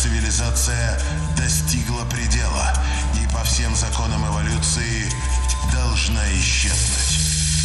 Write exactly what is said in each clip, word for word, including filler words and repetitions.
цивилизация достигла предела и по всем законам эволюции должна исчезнуть.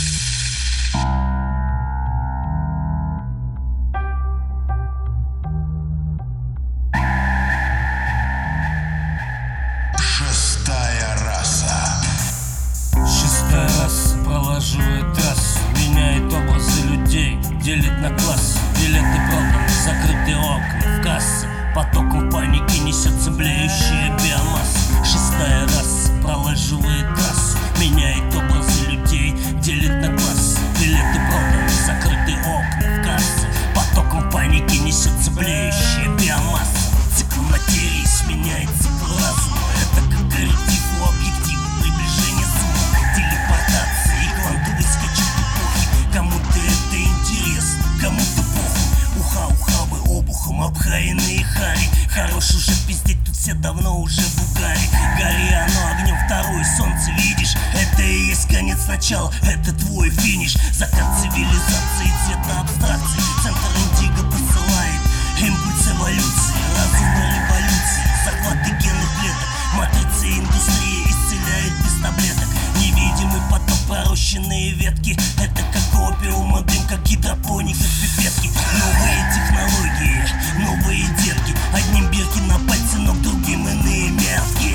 Шестая раса. Шестая раса пролаживает трассу, меняет образы людей, делит на классы. Билеты проданы, закрытые окна в кассы. Потоком паники несется блеющая биомасса. Шестая раса пролаживает трассу, меняет образы людей, делит на классы. Билеты проданы, закрытые окна в кассы. Потоком паники несется блеющая биомасса. Цикл материи сменяет цикл разума. Это как корректив у объектива, приближение зума, телепортация и квантовый скачок эпохи. Кому-то это интересно, кому-то похуй. Уха-ухабы обухом обхаянные хари. Хорош уже пиздеть, тут все давно уже в угаре. Гори оно огнем, второе солнце видишь. Это и есть конец начала, это твой финиш. Закат цивилизации, цвета абстракции. Центр индиго посылает импульс эволюции. Разумной революции, захваты генных клеток. Матрица индустрии исцеляет без таблеток. Невидимый поток, пророщенные ветки. Это как опиум, дым, как гидропоника в пипетке. Новые технологии, новые детки. Одним бирки на пальце, но к другим иные метки.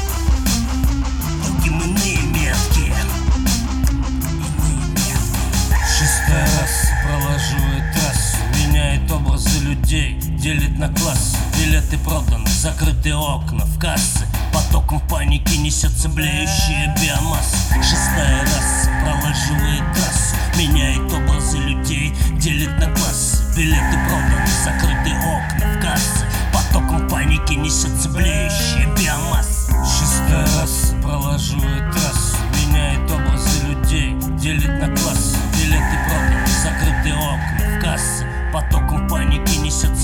Другим иные метки. Иные метки. Шестая раса пролаживает трассу, меняет образы людей, делит на классы. Билеты проданы, закрытые окна в кассы. Потоком паники несется блеющая биомасса. Шестая раса пролаживает трассу, меняет образы людей, делит на классы. Билеты проданы, закрытые окна в кассы. Потоком паники несется блеющая биомасса. Шестая раса пролаживает трассу, меняет образы людей, делит на классы. Билеты проданы, закрытые окна в кассы. Потоком паники несется